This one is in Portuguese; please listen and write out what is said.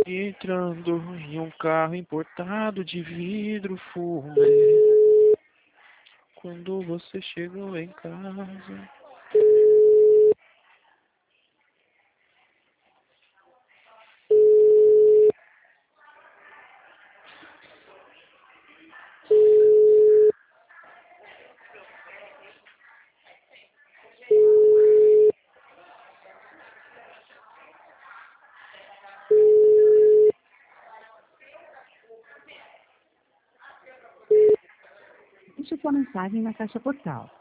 Entrando em um carro importado de vidro fumê. Quando você chegou em casa. Deixe sua mensagem na caixa postal